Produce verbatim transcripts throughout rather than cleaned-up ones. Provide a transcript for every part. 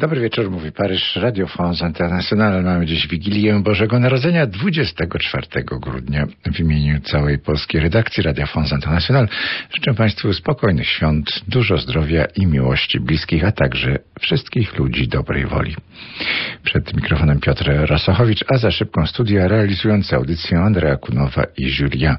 Dobry wieczór, mówi Paryż, Radio France International. Mamy dziś Wigilię Bożego Narodzenia, dwudziestego czwartego grudnia. W imieniu całej polskiej redakcji Radio France International życzę Państwu spokojnych świąt, dużo zdrowia i miłości bliskich, a także wszystkich ludzi dobrej woli. Przed mikrofonem Piotr Rasochowicz, a za szybką studia realizujące audycję Andrea Kunowa i Julien.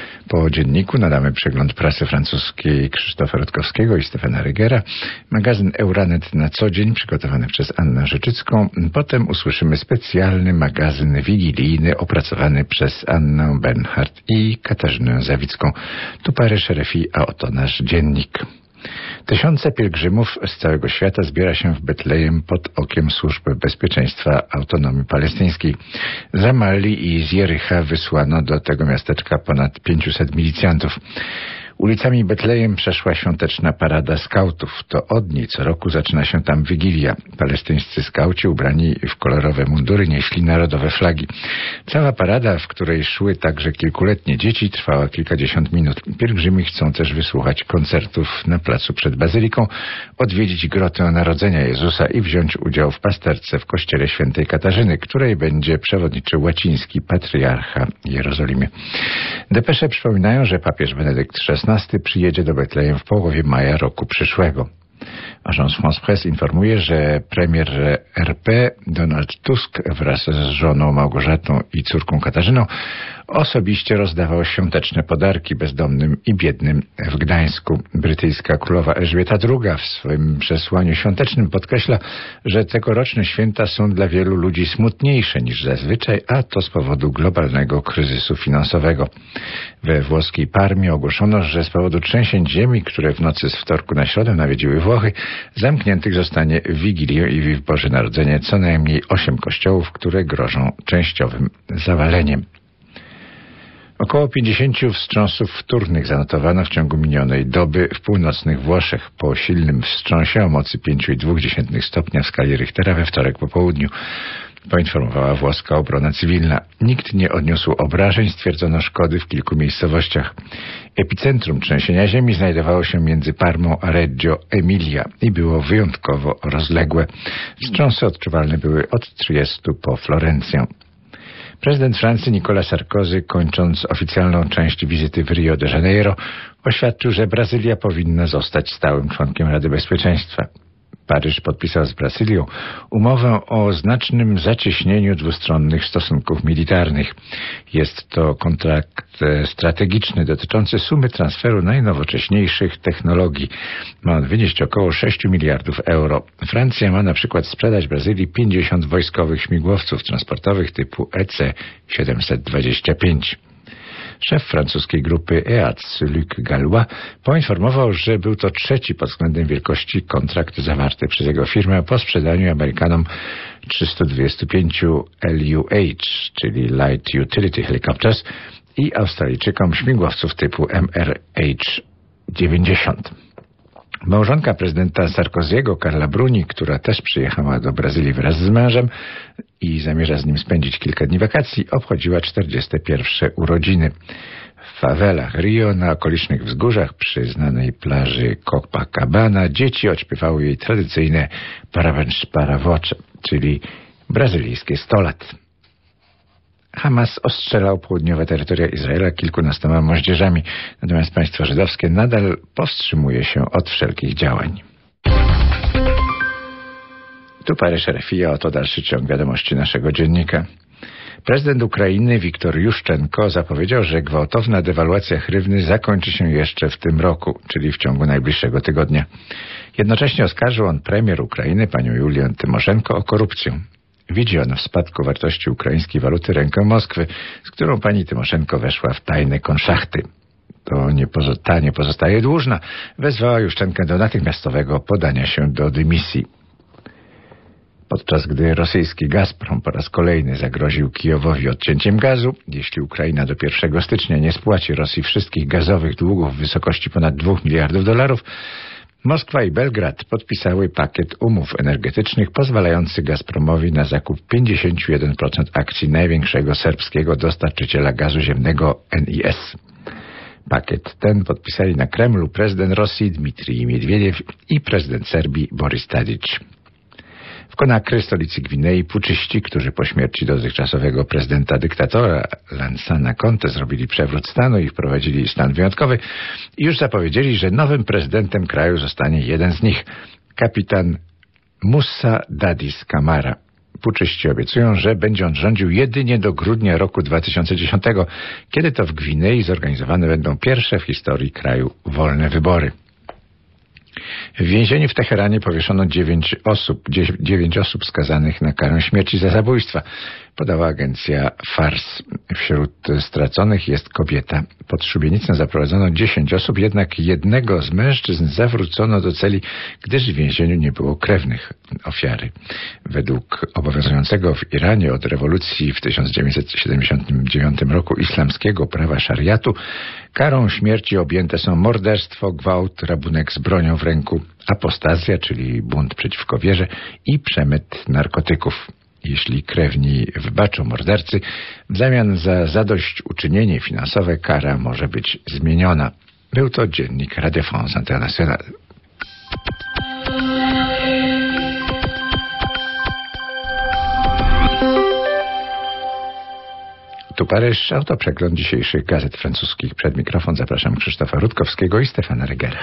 Po dzienniku nadamy przegląd prasy francuskiej Krzysztofa Rutkowskiego i Stefana Rygera, magazyn Euranet na co dzień przygotowany przez Annę Rzeczycką. Potem usłyszymy specjalny magazyn wigilijny opracowany przez Annę Bernhardt i Katarzynę Zawicką. Tu Paryż, R F I, a oto nasz dziennik. Tysiące pielgrzymów z całego świata zbiera się w Betlejem pod okiem służb bezpieczeństwa autonomii palestyńskiej. Z Ramalli i z Jericha wysłano do tego miasteczka ponad pięciuset milicjantów. Ulicami Betlejem przeszła świąteczna parada skautów. To od niej co roku zaczyna się tam Wigilia. Palestyńscy skauci ubrani w kolorowe mundury nieśli narodowe flagi. Cała parada, w której szły także kilkuletnie dzieci, trwała kilkadziesiąt minut. Pielgrzymi chcą też wysłuchać koncertów na placu przed bazyliką, odwiedzić grotę Narodzenia Jezusa i wziąć udział w pasterce w kościele świętej Katarzyny, której będzie przewodniczył łaciński patriarcha Jerozolimy. Depesze przypominają, że papież Benedykt szesnasty przyjedzie do Betlejem w połowie maja roku przyszłego. Agence France Presse informuje, że premier R P Donald Tusk wraz z żoną Małgorzatą i córką Katarzyną osobiście rozdawał świąteczne podarki bezdomnym i biednym w Gdańsku. Brytyjska królowa Elżbieta druga w swoim przesłaniu świątecznym podkreśla, że tegoroczne święta są dla wielu ludzi smutniejsze niż zazwyczaj, a to z powodu globalnego kryzysu finansowego. We włoskiej Parmie ogłoszono, że z powodu trzęsień ziemi, które w nocy z wtorku na środę nawiedziły Włochy, zamkniętych zostanie w Wigilię i w Boże Narodzenie co najmniej osiem kościołów, które grożą częściowym zawaleniem. Około pięćdziesięciu wstrząsów wtórnych zanotowano w ciągu minionej doby w północnych Włoszech po silnym wstrząsie o mocy pięć i dwa dziesiąte stopnia w skali Richtera we wtorek po południu, poinformowała włoska obrona cywilna. Nikt nie odniósł obrażeń, stwierdzono szkody w kilku miejscowościach. Epicentrum trzęsienia ziemi znajdowało się między Parmą a Reggio Emilia i było wyjątkowo rozległe. Wstrząsy odczuwalne były od Triestu po Florencję. Prezydent Francji Nicolas Sarkozy, kończąc oficjalną część wizyty w Rio de Janeiro, oświadczył, że Brazylia powinna zostać stałym członkiem Rady Bezpieczeństwa. Paryż podpisał z Brazylią umowę o znacznym zacieśnieniu dwustronnych stosunków militarnych. Jest to kontrakt strategiczny dotyczący sumy transferu najnowocześniejszych technologii. Ma on wynieść około sześć miliardów euro. Francja ma na przykład sprzedać Brazylii pięćdziesiąt wojskowych śmigłowców transportowych typu E C siedemset dwadzieścia pięć. Szef francuskiej grupy E A C, Luc Gallois, poinformował, że był to trzeci pod względem wielkości kontrakt zawarty przez jego firmę po sprzedaniu Amerykanom trzystu dwudziestu pięciu L U H, czyli Light Utility Helicopters, i Australijczykom śmigłowców typu M R H dziewięćdziesiąt. Małżonka prezydenta Sarkozy'ego, Carla Bruni, która też przyjechała do Brazylii wraz z mężem i zamierza z nim spędzić kilka dni wakacji, obchodziła czterdzieste pierwsze urodziny. W fawelach Rio, na okolicznych wzgórzach przy znanej plaży Copacabana, dzieci odśpiewały jej tradycyjne Parabéns para voce, czyli brazylijskie sto lat. Hamas ostrzelał południowe terytoria Izraela kilkunastoma moździerzami, natomiast państwo żydowskie nadal powstrzymuje się od wszelkich działań. Tu Paryż, R F I, a oto dalszy ciąg wiadomości naszego dziennika. Prezydent Ukrainy Wiktor Juszczenko zapowiedział, że gwałtowna dewaluacja hrywny zakończy się jeszcze w tym roku, czyli w ciągu najbliższego tygodnia. Jednocześnie oskarżył on premier Ukrainy, panią Julię Tymoszenko, o korupcję. Widzi on w spadku wartości ukraińskiej waluty rękę Moskwy, z którą pani Tymoszenko weszła w tajne konszachty. To nie pozo- ta nie pozostaje dłużna. Wezwała Juszczenkę do natychmiastowego podania się do dymisji. Podczas gdy rosyjski Gazprom po raz kolejny zagroził Kijowowi odcięciem gazu, jeśli Ukraina do pierwszego stycznia nie spłaci Rosji wszystkich gazowych długów w wysokości ponad dwóch miliardów dolarów, Moskwa i Belgrad podpisały pakiet umów energetycznych pozwalający Gazpromowi na zakup pięćdziesiąt jeden procent akcji największego serbskiego dostarczyciela gazu ziemnego N I S. Pakiet ten podpisali na Kremlu prezydent Rosji Dmitrij Miedwiediew i prezydent Serbii Boris Tadić. Konakry, stolicy Gwinei, puczyści, którzy po śmierci dotychczasowego prezydenta dyktatora Lansana Conté zrobili przewrót stanu i wprowadzili stan wyjątkowy, już zapowiedzieli, że nowym prezydentem kraju zostanie jeden z nich, kapitan Moussa Dadis Camara. Puczyści obiecują, że będzie on rządził jedynie do grudnia roku dwa tysiące dziesiątego, kiedy to w Gwinei zorganizowane będą pierwsze w historii kraju wolne wybory. W więzieniu w Teheranie powieszono dziewięć osób, dziewięć osób skazanych na karę śmierci za zabójstwa, podała agencja Fars. Wśród straconych jest kobieta. Pod szubienicę zaprowadzono dziesięć osób, jednak jednego z mężczyzn zawrócono do celi, gdyż w więzieniu nie było krewnych ofiary. Według obowiązującego w Iranie od rewolucji w tysiąc dziewięćset siedemdziesiątym dziewiątym roku islamskiego prawa szariatu, karą śmierci objęte są morderstwo, gwałt, rabunek z bronią w ręku, apostazja, czyli bunt przeciwko wierze i przemyt narkotyków. Jeśli krewni wybaczą mordercy, w zamian za zadośćuczynienie finansowe kara może być zmieniona. Był to dziennik Radio France International. Tu Paryż, autoprzegląd dzisiejszych gazet francuskich. Przed mikrofon zapraszam Krzysztofa Rutkowskiego i Stefana Regera.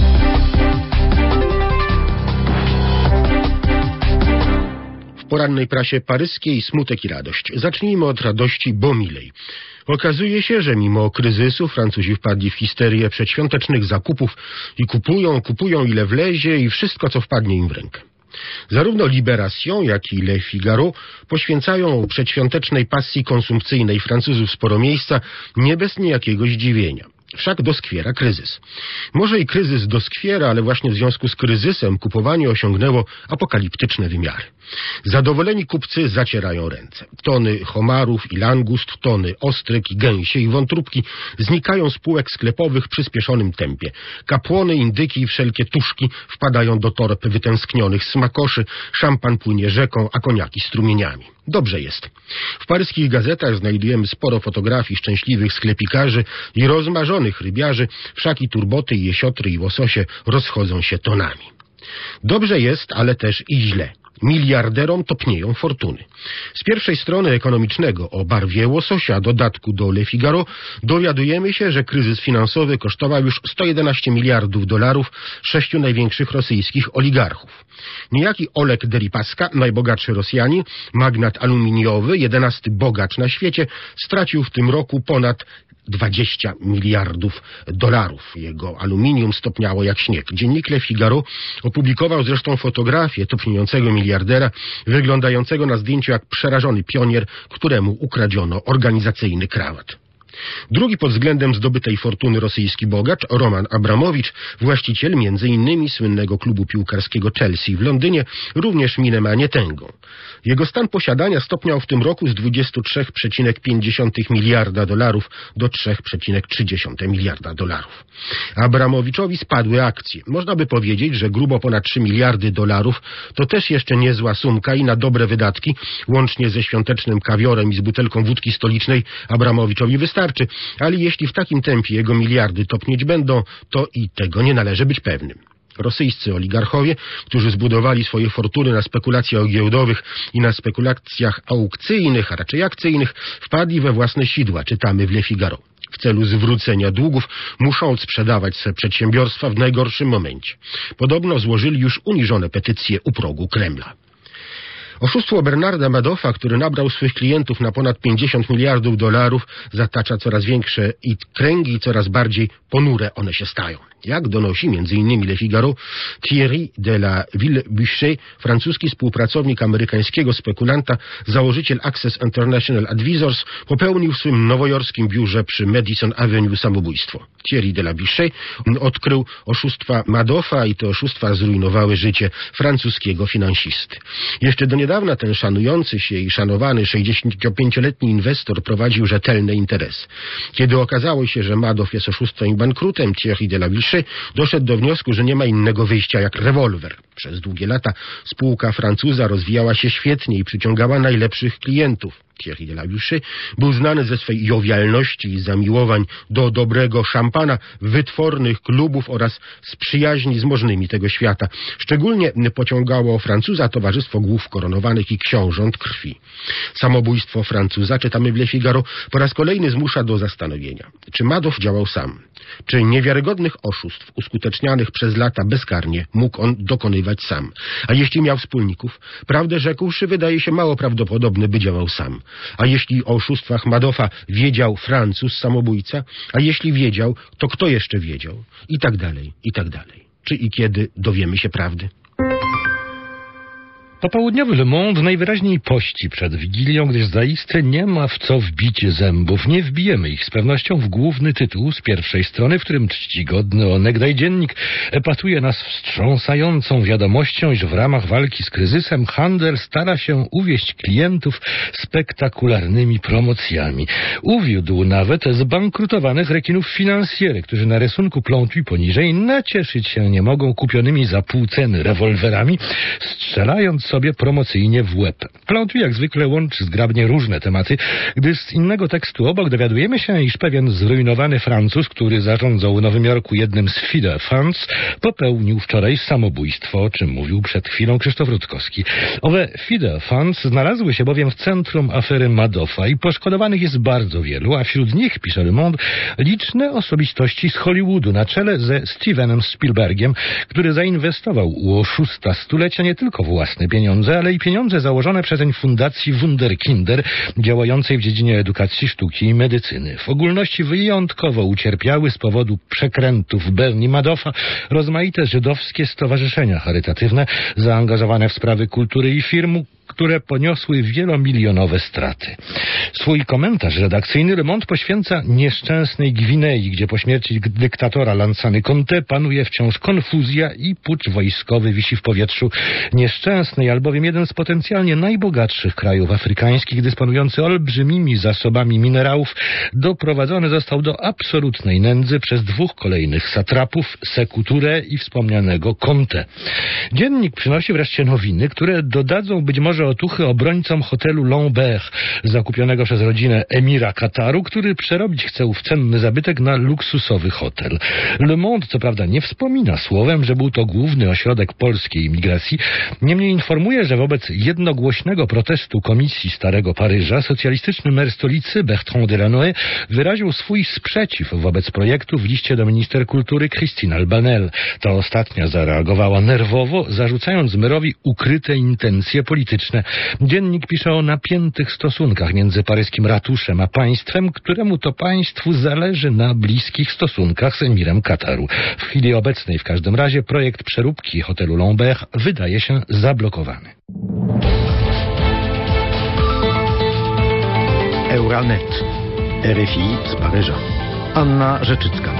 W porannej prasie paryskiej smutek i radość. Zacznijmy od radości, bo milej. Okazuje się, że mimo kryzysu Francuzi wpadli w histerię przedświątecznych zakupów i kupują, kupują ile wlezie i wszystko, co wpadnie im w rękę. Zarówno Libération, jak i Le Figaro poświęcają przedświątecznej pasji konsumpcyjnej Francuzów sporo miejsca, nie bez niejakiego zdziwienia. Wszak doskwiera kryzys. Może i kryzys doskwiera, ale właśnie w związku z kryzysem kupowanie osiągnęło apokaliptyczne wymiary. Zadowoleni kupcy zacierają ręce. Tony homarów i langust, tony ostryg i gęsiej wątróbki znikają z półek sklepowych w przyspieszonym tempie. Kapłony, indyki i wszelkie tuszki wpadają do torb wytęsknionych smakoszy, szampan płynie rzeką, a koniaki strumieniami. Dobrze jest. W paryskich gazetach znajdujemy sporo fotografii szczęśliwych sklepikarzy i rozmarzonych rybiarzy, wszak i turboty, i jesiotry, i łososie rozchodzą się tonami. Dobrze jest, ale też i źle. Miliarderom topnieją fortuny. Z pierwszej strony ekonomicznego o barwie łososia, dodatku do Le Figaro, dowiadujemy się, że kryzys finansowy kosztował już sto jedenaście miliardów dolarów sześciu największych rosyjskich oligarchów. Niejaki Oleg Deripaska, najbogatszy Rosjanin, magnat aluminiowy, jedenasty bogacz na świecie, stracił w tym roku ponad dwadzieścia miliardów dolarów. Jego aluminium stopniało jak śnieg. Dziennik Le Figaro opublikował zresztą fotografię topniejącego miliardera, wyglądającego na zdjęciu jak przerażony pionier, któremu ukradziono organizacyjny krawat. Drugi pod względem zdobytej fortuny rosyjski bogacz, Roman Abramowicz, właściciel między innymi słynnego klubu piłkarskiego Chelsea w Londynie, również minem, a nie tęgą. Jego stan posiadania stopniał w tym roku z dwudziestu trzech przecinek pięć miliarda dolarów do trzech przecinek trzy miliarda dolarów. Abramowiczowi spadły akcje. Można by powiedzieć, że grubo ponad trzy miliardy dolarów to też jeszcze niezła sumka i na dobre wydatki, łącznie ze świątecznym kawiorem i z butelką wódki stolicznej, Abramowiczowi wystarczy. Ale jeśli w takim tempie jego miliardy topnieć będą, to i tego nie należy być pewnym. Rosyjscy oligarchowie, którzy zbudowali swoje fortuny na spekulacjach giełdowych i na spekulacjach aukcyjnych, a raczej akcyjnych, wpadli we własne sidła, czytamy w Le Figaro. W celu zwrócenia długów muszą sprzedawać swe przedsiębiorstwa w najgorszym momencie. Podobno złożyli już uniżone petycje u progu Kremla. Oszustwo Bernarda Madoffa, który nabrał swych klientów na ponad pięćdziesiąt miliardów dolarów, zatacza coraz większe i kręgi i coraz bardziej ponure one się stają. Jak donosi między innymi Le Figaro, Thierry de la Villebouche, francuski współpracownik amerykańskiego spekulanta, założyciel Access International Advisors, popełnił w swym nowojorskim biurze przy Madison Avenue samobójstwo. Thierry de la Villebouche odkrył oszustwa Madoffa i te oszustwa zrujnowały życie francuskiego finansisty. Jeszcze do niedawna ten szanujący się i szanowany sześćdziesięciopięcioletni inwestor prowadził rzetelne interesy. Kiedy okazało się, że Madoff jest oszustwem i bankrutem, Thierry de la Villebouche doszedł do wniosku, że nie ma innego wyjścia jak rewolwer. Przez długie lata spółka Francuza rozwijała się świetnie i przyciągała najlepszych klientów. Thierry de la Huchée, był znany ze swej jowialności i zamiłowań do dobrego szampana, wytwornych klubów oraz z przyjaźni z możnymi tego świata. Szczególnie pociągało Francuza towarzystwo głów koronowanych i książąt krwi. Samobójstwo Francuza, czytamy w Le Figaro, po raz kolejny zmusza do zastanowienia. Czy Madoff działał sam? Czy niewiarygodnych oszustw uskutecznianych przez lata bezkarnie mógł on dokonywać sam? A jeśli miał wspólników? Prawdę rzekłszy, wydaje się mało prawdopodobne, by działał sam. A jeśli o oszustwach Madoffa wiedział Francuz, samobójca? A jeśli wiedział, to kto jeszcze wiedział? I tak dalej, i tak dalej. Czy i kiedy dowiemy się prawdy? Popołudniowy Le Monde najwyraźniej pości przed Wigilią, gdyż zaiste nie ma w co wbić zębów. Nie wbijemy ich z pewnością w główny tytuł z pierwszej strony, w którym czcigodny onegdaj dziennik epatuje nas wstrząsającą wiadomością, iż w ramach walki z kryzysem handel stara się uwieść klientów spektakularnymi promocjami. Uwiódł nawet zbankrutowanych rekinów finansjery, którzy na rysunku plątwi poniżej nacieszyć się nie mogą kupionymi za pół ceny rewolwerami, strzelając sobie promocyjnie w łeb. Plątwi jak zwykle łączy zgrabnie różne tematy, gdy z innego tekstu obok dowiadujemy się, iż pewien zrujnowany Francuz, który zarządzał w Nowym Jorku jednym z Fide Funds, popełnił wczoraj samobójstwo, o czym mówił przed chwilą Krzysztof Rutkowski. Owe Fide Funds znalazły się bowiem w centrum afery Madoffa i poszkodowanych jest bardzo wielu, a wśród nich, pisze Le Monde, liczne osobistości z Hollywoodu na czele ze Stevenem Spielbergiem, który zainwestował u oszusta stulecia nie tylko własne pieniądze, pieniądze, ale i pieniądze założone przezeń fundacji Wunderkinder, działającej w dziedzinie edukacji, sztuki i medycyny. W ogólności wyjątkowo ucierpiały z powodu przekrętów Bernie Madoffa rozmaite żydowskie stowarzyszenia charytatywne zaangażowane w sprawy kultury i firm, które poniosły wielomilionowe straty. Swój komentarz redakcyjny Le Monde poświęca nieszczęsnej Gwinei, gdzie po śmierci dyktatora Lansany Conté panuje wciąż konfuzja i pucz wojskowy wisi w powietrzu. Nieszczęsnej, albowiem jeden z potencjalnie najbogatszych krajów afrykańskich, dysponujący olbrzymimi zasobami minerałów, doprowadzony został do absolutnej nędzy przez dwóch kolejnych satrapów, Sékou Touré i wspomnianego Conté. Dziennik przynosi wreszcie nowiny, które dodadzą być może otuchy obrońcom hotelu Lambert, zakupionego przez rodzinę emira Kataru, który przerobić chce ów cenny zabytek na luksusowy hotel. Le Monde co prawda nie wspomina słowem, że był to główny ośrodek polskiej imigracji, niemniej informuje, że wobec jednogłośnego protestu Komisji Starego Paryża socjalistyczny mer stolicy Bertrand Delanoë wyraził swój sprzeciw wobec projektu w liście do minister kultury Christine Albanel. Ta ostatnia zareagowała nerwowo, zarzucając merowi ukryte intencje polityczne. Dziennik pisze o napiętych stosunkach między paryskim ratuszem a państwem, któremu to państwu zależy na bliskich stosunkach z emirem Kataru. W chwili obecnej w każdym razie projekt przeróbki hotelu Lambert wydaje się zablokowany. Euranet, R F I z Paryża. Anna Rzeczycka.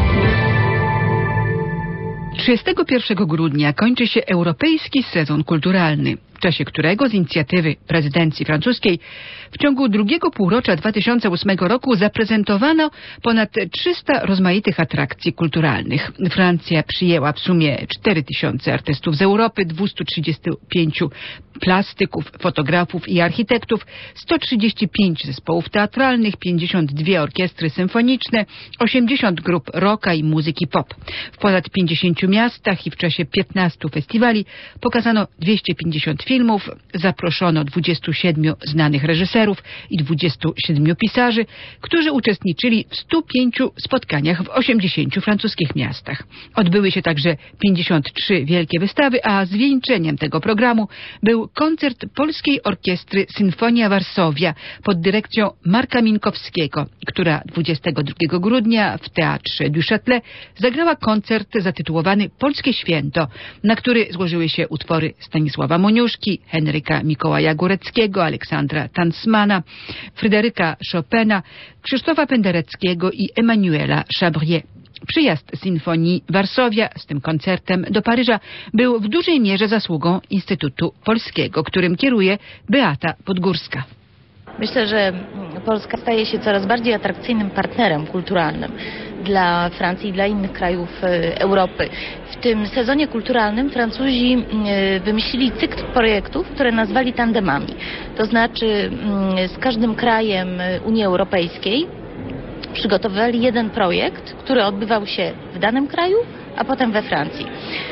trzydziestego pierwszego grudnia kończy się Europejski Sezon Kulturalny, w czasie którego z inicjatywy prezydencji francuskiej w ciągu drugiego półrocza dwa tysiące ósmego roku zaprezentowano ponad trzysta rozmaitych atrakcji kulturalnych. Francja przyjęła w sumie cztery tysiące artystów z Europy, dwieście trzydzieści pięć plastyków, fotografów i architektów, sto trzydzieści pięć zespołów teatralnych, pięćdziesiąt dwie orkiestry symfoniczne, osiemdziesiąt grup rocka i muzyki pop. W ponad pięćdziesięciu miastach i w czasie piętnastu festiwali pokazano dwieście pięćdziesiąt filmów, zaproszono dwudziestu siedmiu znanych reżyserów i dwudziestu siedmiu pisarzy, którzy uczestniczyli w stu pięciu spotkaniach w osiemdziesięciu francuskich miastach. Odbyły się także pięćdziesiąt trzy wielkie wystawy, a zwieńczeniem tego programu był koncert Polskiej Orkiestry Sinfonia Varsovia pod dyrekcją Marka Minkowskiego, która dwudziestego drugiego grudnia w Teatrze du Châtelet zagrała koncert zatytułowany Polskie Święto, na który złożyły się utwory Stanisława Moniuszki, Henryka Mikołaja Góreckiego, Aleksandra Tansmana, Fryderyka Chopina, Krzysztofa Pendereckiego i Emanuela Chabrier. Przyjazd Sinfonii Varsovia z tym koncertem do Paryża był w dużej mierze zasługą Instytutu Polskiego, którym kieruje Beata Podgórska. Myślę, że Polska staje się coraz bardziej atrakcyjnym partnerem kulturalnym dla Francji i dla innych krajów Europy. W tym sezonie kulturalnym Francuzi wymyślili cykl projektów, które nazwali tandemami. To znaczy z każdym krajem Unii Europejskiej przygotowywali jeden projekt, który odbywał się w danym kraju, a potem we Francji.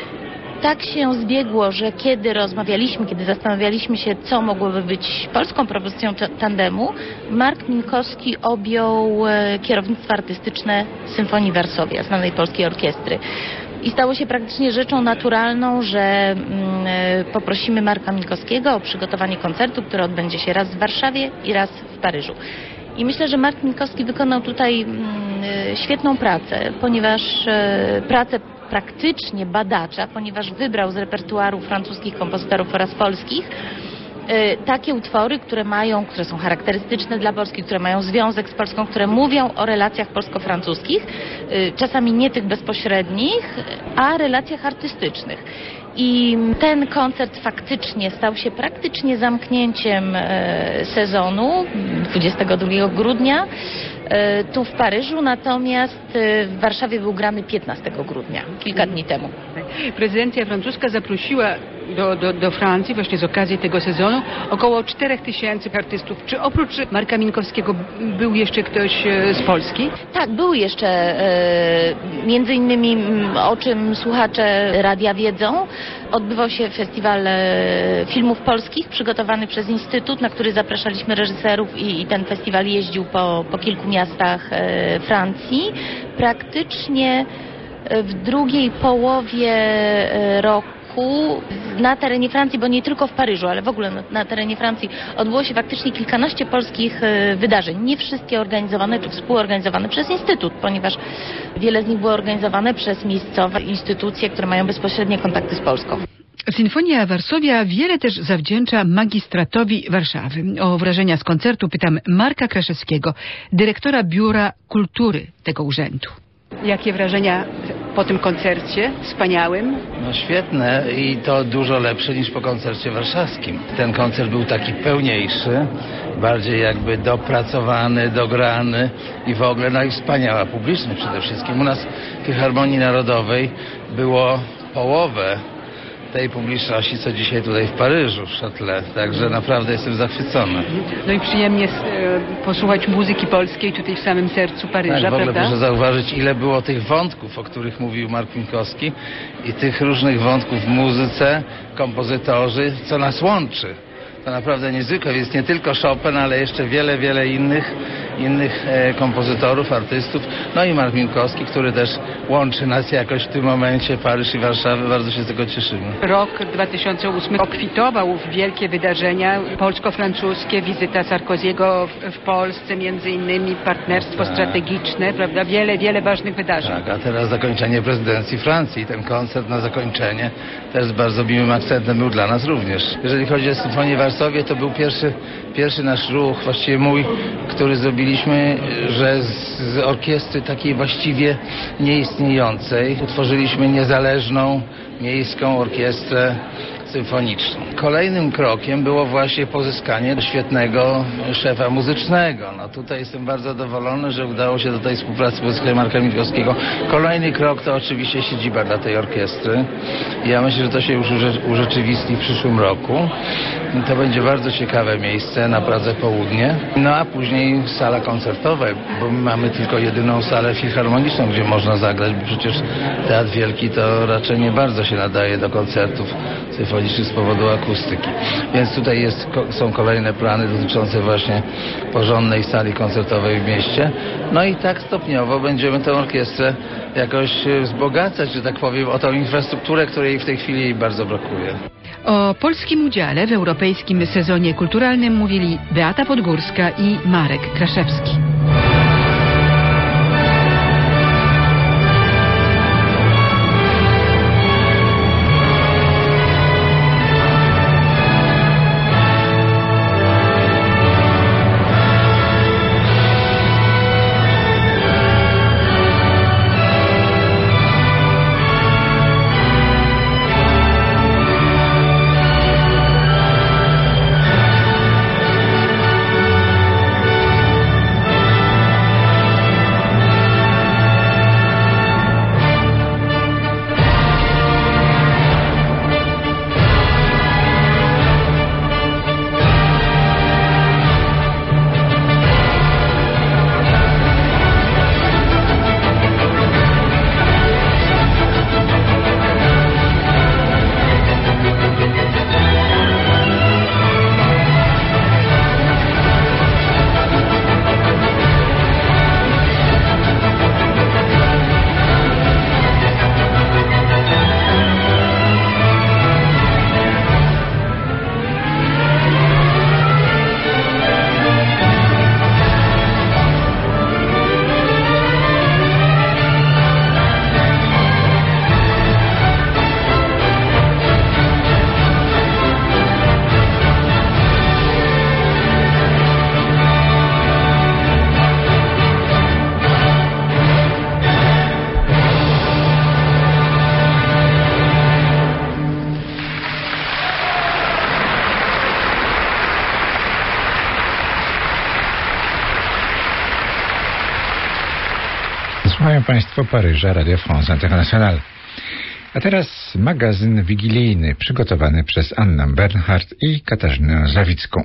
Tak się zbiegło, że kiedy rozmawialiśmy, kiedy zastanawialiśmy się, co mogłoby być polską propozycją tandemu, Mark Minkowski objął kierownictwo artystyczne Symfonii Varsovia, znanej polskiej orkiestry. I stało się praktycznie rzeczą naturalną, że mm, poprosimy Marka Minkowskiego o przygotowanie koncertu, który odbędzie się raz w Warszawie i raz w Paryżu. I myślę, że Mark Minkowski wykonał tutaj mm, świetną pracę, ponieważ e, pracę praktycznie badacza, ponieważ wybrał z repertuaru francuskich kompozytorów oraz polskich e, takie utwory, które mają, które są charakterystyczne dla Polski, które mają związek z Polską, które mówią o relacjach polsko-francuskich, e, czasami nie tych bezpośrednich, a relacjach artystycznych. I ten koncert faktycznie stał się praktycznie zamknięciem e, sezonu dwudziestego drugiego grudnia e, tu w Paryżu, natomiast e, w Warszawie był grany piętnastego grudnia, kilka dni temu. Prezydencja francuska zaprosiła do, do, do Francji właśnie z okazji tego sezonu około czterech tysięcy artystów. Czy oprócz Marka Minkowskiego był jeszcze ktoś z Polski? Tak, był jeszcze e, między innymi, o czym słuchacze radia wiedzą, odbywał się festiwal e, filmów polskich przygotowany przez Instytut, na który zapraszaliśmy reżyserów i, i ten festiwal jeździł po, po kilku miastach e, Francji. Praktycznie w drugiej połowie e, roku na terenie Francji, bo nie tylko w Paryżu, ale w ogóle na, na terenie Francji odbyło się faktycznie kilkanaście polskich e, wydarzeń. Nie wszystkie organizowane czy współorganizowane przez Instytut, ponieważ wiele z nich było organizowane przez miejscowe instytucje, które mają bezpośrednie kontakty z Polską. Sinfonia Varsovia wiele też zawdzięcza magistratowi Warszawy. O wrażenia z koncertu pytam Marka Kraszewskiego, dyrektora Biura Kultury tego urzędu. Jakie wrażenia po tym koncercie wspaniałym? No świetne i to dużo lepsze niż po koncercie warszawskim. Ten koncert był taki pełniejszy, bardziej jakby dopracowany, dograny i w ogóle no i wspaniała publiczność przede wszystkim. U nas w Filharmonii Narodowej było połowę tej publiczności, co dzisiaj tutaj w Paryżu, w Châtelet. Także naprawdę jestem zachwycony. No i przyjemnie e, posłuchać muzyki polskiej tutaj w samym sercu Paryża, tak, w ogóle prawda? proszę zauważyć, ile było tych wątków, o których mówił Mark Minkowski i tych różnych wątków w muzyce, kompozytorzy, co nas łączy. To naprawdę niezwykłe, jest nie tylko Chopin, ale jeszcze wiele, wiele innych, innych e, kompozytorów, artystów. No i Mark Minkowski, który też łączy nas jakoś w tym momencie, Paryż i Warszawę. Bardzo się z tego cieszymy. Rok dwa tysiące ósmy obfitował w wielkie wydarzenia polsko-francuskie, wizyta Sarkoziego w, w Polsce, między innymi partnerstwo tak. strategiczne, prawda? Wiele, wiele ważnych wydarzeń. Tak, a teraz zakończenie prezydencji Francji. Ten koncert na zakończenie też z bardzo miłym akcentem był dla nas również. Jeżeli chodzi o Symfonię Varsovia, to był pierwszy, pierwszy nasz ruch, właściwie mój, który zrobiliśmy, że z, z orkiestry takiej właściwie nieistniejącej utworzyliśmy niezależną miejską orkiestrę symfoniczną. Kolejnym krokiem było właśnie pozyskanie świetnego szefa muzycznego. No tutaj jestem bardzo zadowolony, że udało się do tej współpracy pozyskać Marka Minkowskiego. Kolejny krok to oczywiście siedziba dla tej orkiestry. Ja myślę, że to się już urzeczywistni w przyszłym roku. To będzie bardzo ciekawe miejsce na Pradze Południe. No a później sala koncertowa, bo my mamy tylko jedyną salę filharmoniczną, gdzie można zagrać, bo przecież Teatr Wielki to raczej nie bardzo się nadaje do koncertów symfonicznych z powodu akustyki. Więc tutaj jest, są kolejne plany dotyczące właśnie porządnej sali koncertowej w mieście. No i tak stopniowo będziemy tę orkiestrę jakoś wzbogacać, że tak powiem, o tą infrastrukturę, której w tej chwili bardzo brakuje. O polskim udziale w europejskim sezonie kulturalnym mówili Beata Podgórska i Marek Kraszewski. Słuchają Państwo Paryża Radio France International. A teraz magazyn wigilijny przygotowany przez Annę Bernhardt i Katarzynę Zawicką.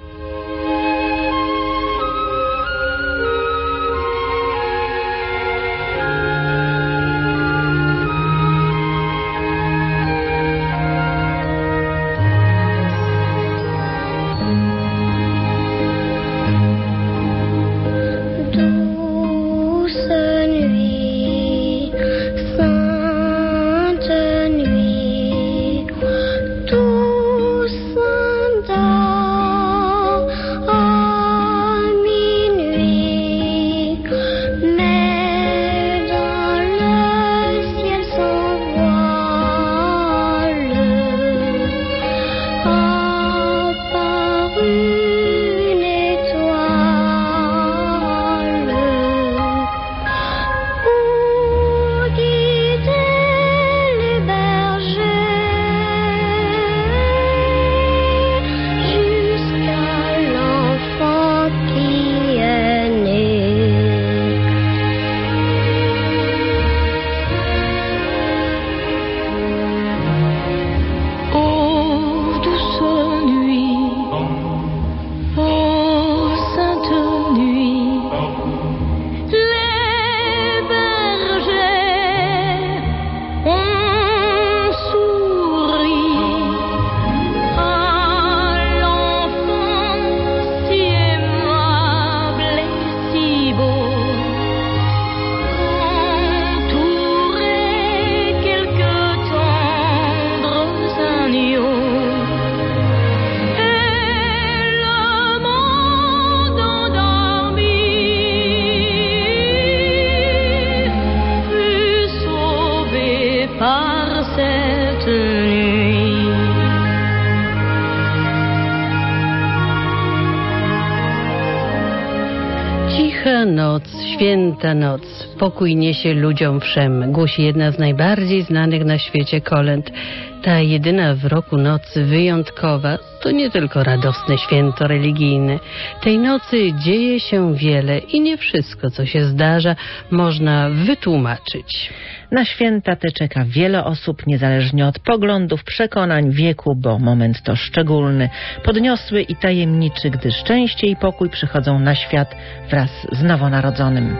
Cicha noc, święta noc, pokój niesie ludziom wszem, głosi jedna z najbardziej znanych na świecie kolęd. Ta jedyna w roku noc wyjątkowa to nie tylko radosne święto religijne. Tej nocy dzieje się wiele i nie wszystko, co się zdarza, można wytłumaczyć. Na święta te czeka wiele osób, niezależnie od poglądów, przekonań, wieku, bo moment to szczególny, podniosły i tajemniczy, gdy szczęście i pokój przychodzą na świat wraz z nowonarodzonym.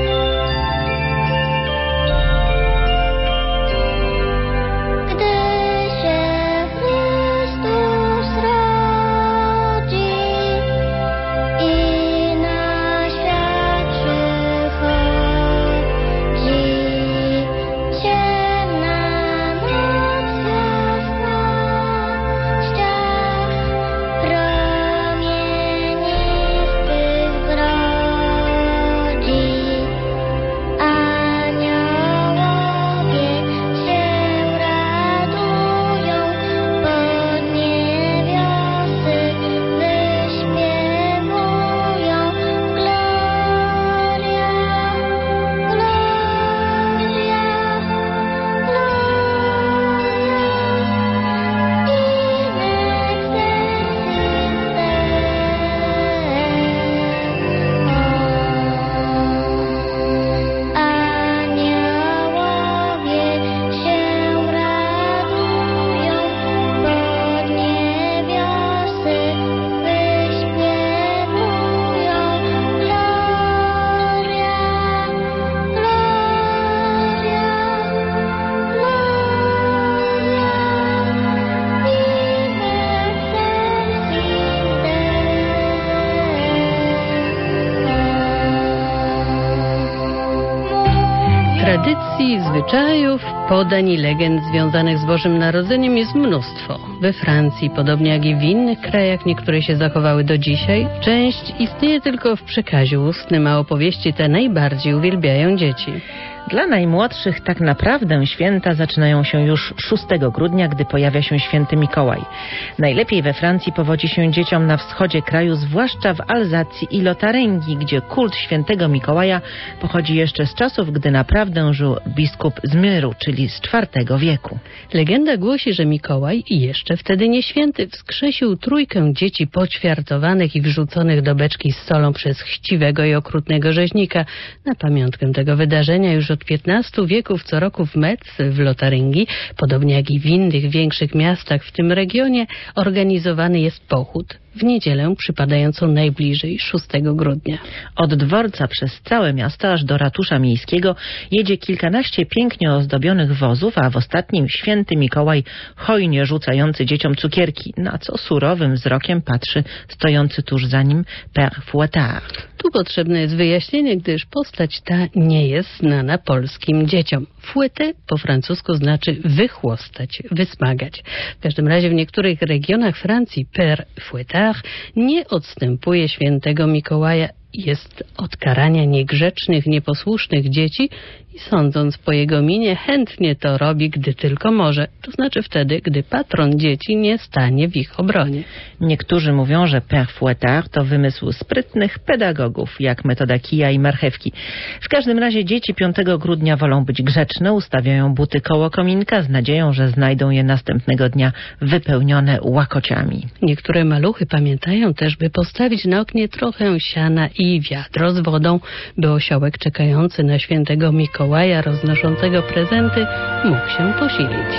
Tradycji, zwyczajów, podań i legend związanych z Bożym Narodzeniem jest mnóstwo. We Francji, podobnie jak i w innych krajach, niektóre się zachowały do dzisiaj. Część istnieje tylko w przekazie ustnym, a opowieści te najbardziej uwielbiają dzieci. Dla najmłodszych tak naprawdę święta zaczynają się już szóstego grudnia, gdy pojawia się święty Mikołaj. Najlepiej we Francji powodzi się dzieciom na wschodzie kraju, zwłaszcza w Alzacji i Lotaryngii, gdzie kult świętego Mikołaja pochodzi jeszcze z czasów, gdy naprawdę żył biskup z Myru, czyli czyli z czwartego wieku. Legenda głosi, że Mikołaj, jeszcze wtedy nie święty, wskrzesił trójkę dzieci poćwiartowanych i wrzuconych do beczki z solą przez chciwego i okrutnego rzeźnika. Na pamiątkę tego wydarzenia już od piętnastu wieków co roku w Metz, w Lotaryngii, podobnie jak i w innych większych miastach w tym regionie, organizowany jest pochód w niedzielę przypadającą najbliżej szóstego grudnia. Od dworca przez całe miasto aż do ratusza miejskiego jedzie kilkanaście pięknie ozdobionych wozów, a w ostatnim święty Mikołaj hojnie rzucający dzieciom cukierki, na co surowym wzrokiem patrzy stojący tuż za nim Père Fouettard. Tu potrzebne jest wyjaśnienie, gdyż postać ta nie jest znana polskim dzieciom. Fouetter po francusku znaczy wychłostać, wysmagać. W każdym razie w niektórych regionach Francji Père Fouettard nie odstępuje świętego Mikołaja. Jest od karania niegrzecznych, nieposłusznych dzieci i sądząc po jego minie chętnie to robi, gdy tylko może. To znaczy wtedy, gdy patron dzieci nie stanie w ich obronie. Niektórzy mówią, że Père Fouettard to wymysł sprytnych pedagogów, jak metoda kija i marchewki. W każdym razie dzieci piątego grudnia wolą być grzeczne, ustawiają buty koło kominka z nadzieją, że znajdą je następnego dnia wypełnione łakociami. Niektóre maluchy pamiętają też, by postawić na oknie trochę siana i wiadro z wodą, by osiołek czekający na świętego Mikołaja roznoszącego prezenty mógł się posilić.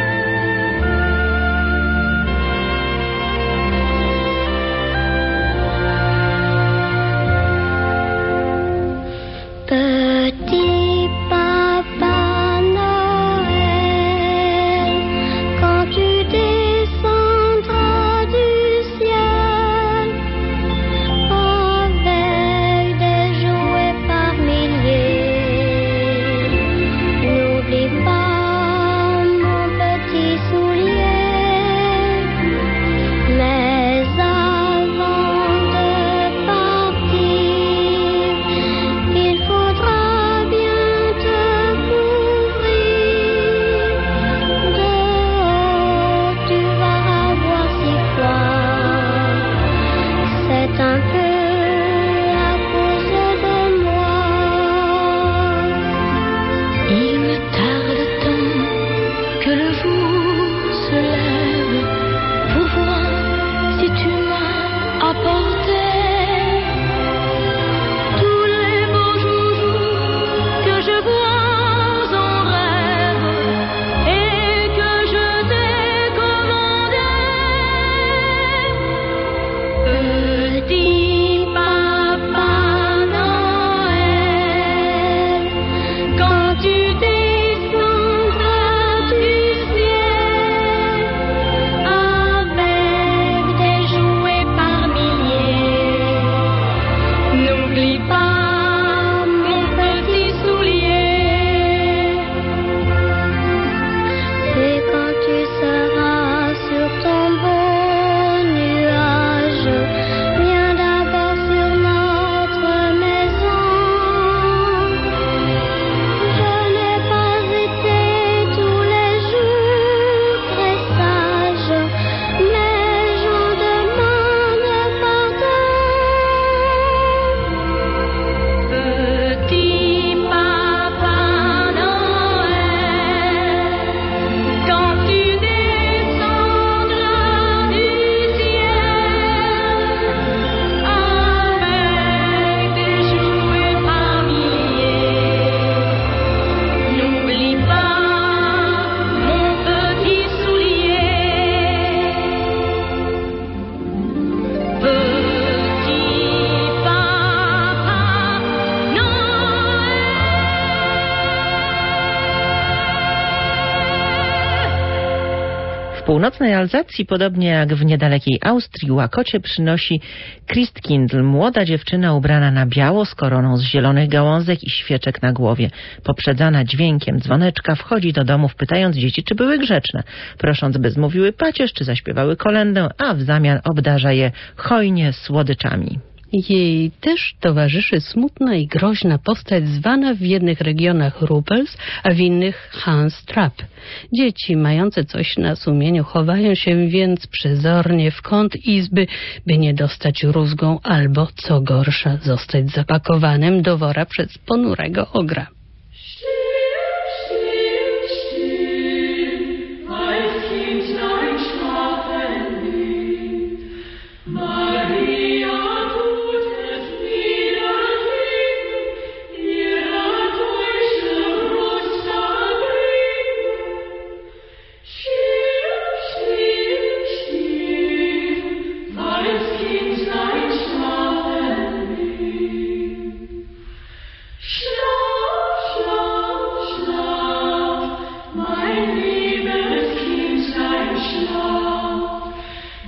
W północnej Alzacji, podobnie jak w niedalekiej Austrii, łakocie przynosi Christkindl, młoda dziewczyna ubrana na biało z koroną z zielonych gałązek i świeczek na głowie. Poprzedzana dźwiękiem dzwoneczka wchodzi do domów, pytając dzieci, czy były grzeczne, prosząc, by zmówiły pacierz, czy zaśpiewały kolędę, a w zamian obdarza je hojnie słodyczami. Jej też towarzyszy smutna i groźna postać zwana w jednych regionach Rupels, a w innych Hans Trapp. Dzieci mające coś na sumieniu chowają się więc przezornie w kąt izby, by nie dostać rózgą albo, co gorsza, zostać zapakowanym do wora przez ponurego ogra. Śliw, śliw, śliw.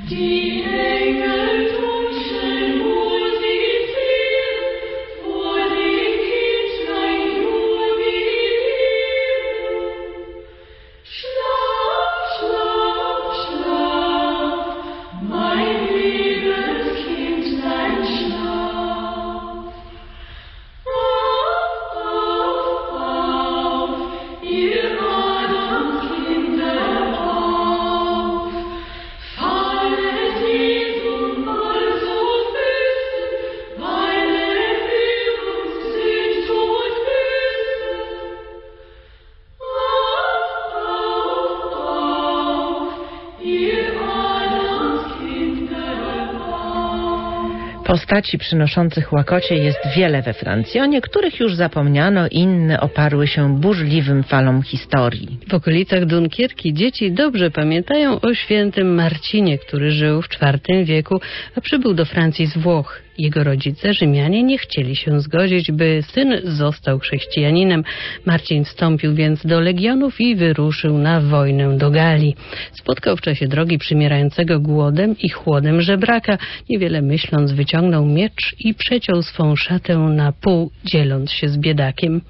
Postaci przynoszących łakocie jest wiele we Francji. O niektórych już zapomniano, inne oparły się burzliwym falom historii. W okolicach Dunkierki dzieci dobrze pamiętają o świętym Marcinie, który żył w czwartym wieku, a przybył do Francji z Włoch. Jego rodzice, Rzymianie, nie chcieli się zgodzić, by syn został chrześcijaninem. Marcin wstąpił więc do legionów i wyruszył na wojnę do Galii. Spotkał w czasie drogi przymierającego głodem i chłodem żebraka. Niewiele myśląc, wyciągnął miecz i przeciął swą szatę na pół, dzieląc się z biedakiem.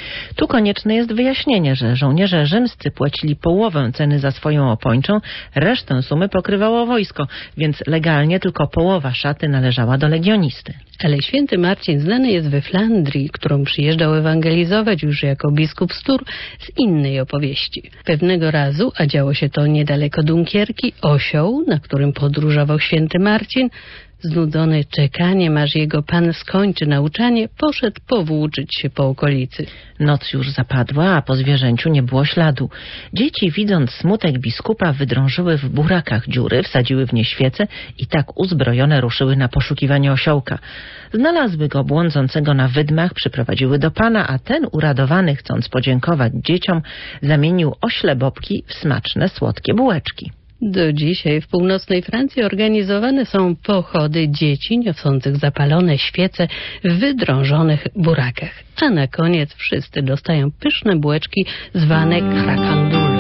Tu konieczne jest wyjaśnienie, że żołnierze rzymscy płacili połowę ceny za swoją opończą, resztę sumy pokrywało wojsko, więc legalnie tylko połowa szaty należała do legionisty. Ale święty Marcin znany jest we Flandrii, którą przyjeżdżał ewangelizować już jako biskup z Tours, z innej opowieści. Pewnego razu, a działo się to niedaleko Dunkierki, osioł, na którym podróżował święty Marcin, znudzony czekaniem, aż jego pan skończy nauczanie, poszedł powłóczyć się po okolicy. Noc już zapadła, a po zwierzęciu nie było śladu. Dzieci, widząc smutek biskupa, wydrążyły w burakach dziury, wsadziły w nie świece i tak uzbrojone ruszyły na poszukiwanie osiołka. Znalazły go błądzącego na wydmach, przyprowadziły do pana, a ten, uradowany, chcąc podziękować dzieciom, zamienił ośle bobki w smaczne, słodkie bułeczki. Do dzisiaj w północnej Francji organizowane są pochody dzieci niosących zapalone świece w wydrążonych burakach. A na koniec wszyscy dostają pyszne bułeczki zwane krakandule.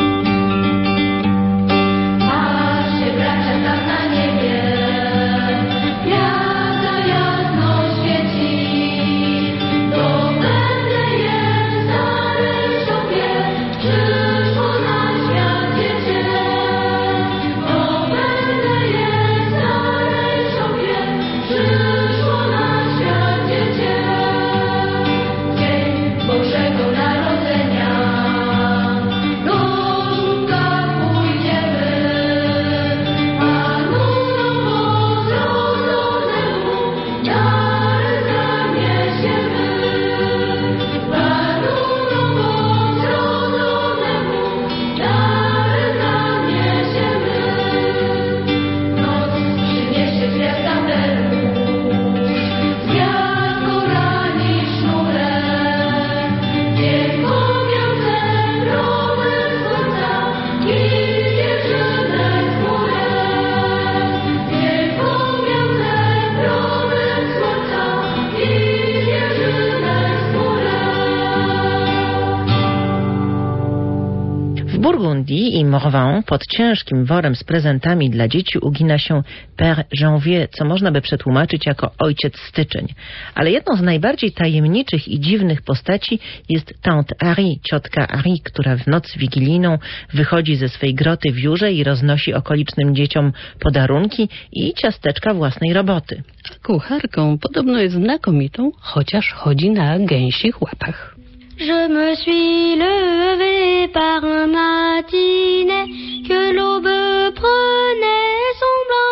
W Burgundii i Morvan pod ciężkim worem z prezentami dla dzieci ugina się Père Janvier, co można by przetłumaczyć jako ojciec styczeń. Ale jedną z najbardziej tajemniczych i dziwnych postaci jest Tante Harry, ciotka Harry, która w noc wigilijną wychodzi ze swej groty w Jurze i roznosi okolicznym dzieciom podarunki i ciasteczka własnej roboty. Kucharką podobno jest znakomitą, chociaż chodzi na gęsich łapach. Je me suis levée par un matinée, que l'aube prenait son blanc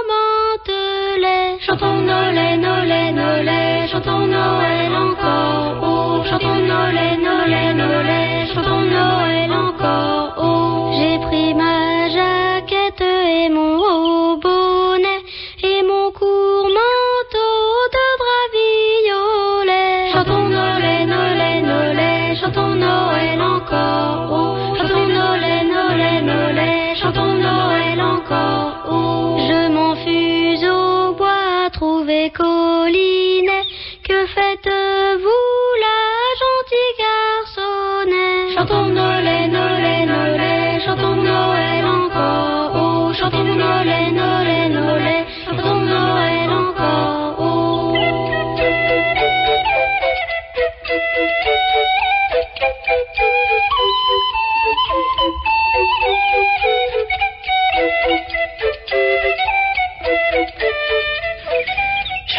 mantelet. Chantons Noël, Noël, Noël, chantons Noël encore, oh, chantons Noël, Noël, Noël, chantons Noël encore, oh. J'ai pris ma jaquette et mon haut bonnet, et mon court manteau de drap violet. Chantons Noël, Noël, Noël, chantons Noël encore, oh, chantons Noël, Noël, Noël, chantons Noël encore, oh. Je m'en fus au bois trouver Collinet, que faites-vous là, gentil garçonnet? Chantons Noël, Noël, Noël, chantons Noël encore, oh, chantons Noël, Noël.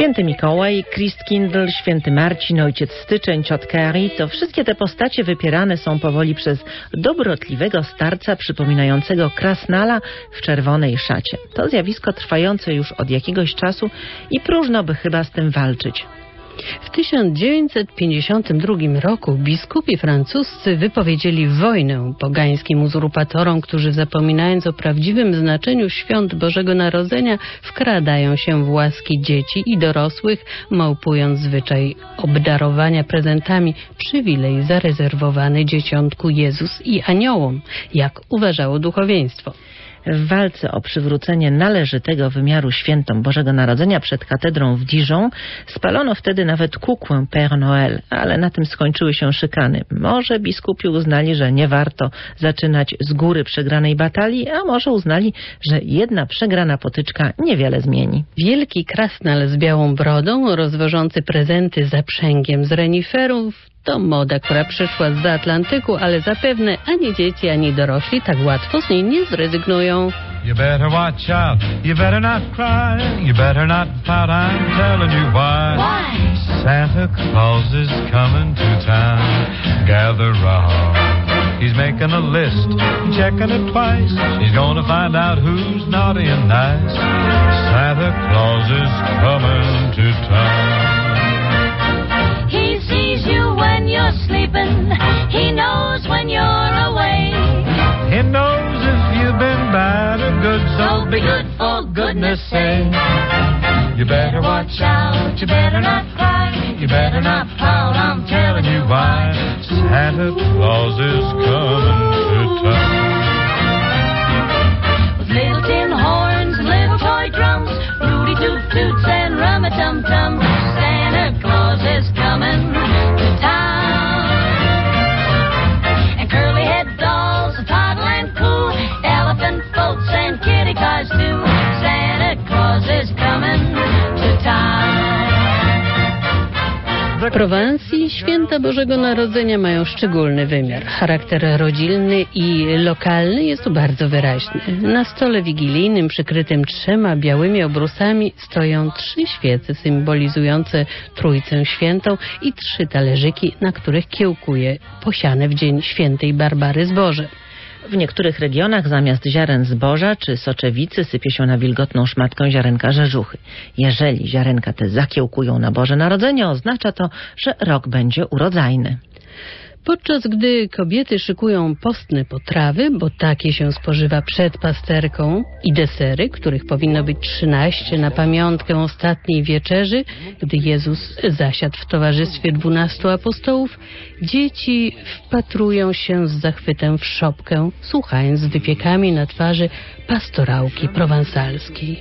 Święty Mikołaj, Christkindl, Święty Marcin, Ojciec Styczeń, Ciotka Ari, to wszystkie te postacie wypierane są powoli przez dobrotliwego starca przypominającego krasnala w czerwonej szacie. To zjawisko trwające już od jakiegoś czasu i próżno by chyba z tym walczyć. W tysiąc dziewięćset pięćdziesiątym drugim roku biskupi francuscy wypowiedzieli wojnę pogańskim uzurpatorom, którzy zapominając o prawdziwym znaczeniu świąt Bożego Narodzenia wkradają się w łaski dzieci i dorosłych, małpując zwyczaj obdarowania prezentami, przywilej zarezerwowany dzieciątku Jezus i aniołom, jak uważało duchowieństwo. W walce o przywrócenie należytego wymiaru świętom Bożego Narodzenia przed katedrą w Dijon spalono wtedy nawet kukłę Père Noël, ale na tym skończyły się szykany. Może biskupi uznali, że nie warto zaczynać z góry przegranej batalii, a może uznali, że jedna przegrana potyczka niewiele zmieni. Wielki krasnal z białą brodą, rozwożący prezenty zaprzęgiem z reniferów, to moda, która przyszła zza Atlantyku, ale zapewne ani dzieci, ani dorośli tak łatwo z niej nie zrezygnują. You better watch out, you better not cry, you better not pout, I'm telling you why. Why? Santa Claus is coming to town, gather round. He's making a list, checking it twice, he's gonna find out who's naughty and nice. Santa Claus is coming to town. He sees you when you're sleeping. He knows when you're away. He knows if you've been bad or good, so So be good for goodness sake. you better watch out, you better not cry, you better not pout, I'm telling you why. Santa Claus is coming to town. With little tin horns and little toy drums, Rudy Toot Toots and Rum-a-Tum Tum, Santa Claus is coming to town. And curly head dolls, a toddle and coo, elephant boats and kitty cars too. Santa Claus is coming to town. W Prowansji święta Bożego Narodzenia mają szczególny wymiar. Charakter rodzinny i lokalny jest tu bardzo wyraźny. Na stole wigilijnym przykrytym trzema białymi obrusami stoją trzy świece symbolizujące Trójcę Świętą i trzy talerzyki, na których kiełkuje posiane w dzień świętej Barbary zboże. W niektórych regionach zamiast ziaren zboża czy soczewicy sypie się na wilgotną szmatkę ziarenka rzeżuchy. Jeżeli ziarenka te zakiełkują na Boże Narodzenie, oznacza to, że rok będzie urodzajny. Podczas gdy kobiety szykują postne potrawy, bo takie się spożywa przed pasterką, i desery, których powinno być trzynaście na pamiątkę ostatniej wieczerzy, gdy Jezus zasiadł w towarzystwie dwunastu apostołów, dzieci wpatrują się z zachwytem w szopkę, słuchając z wypiekami na twarzy pastorałki prowansalskiej.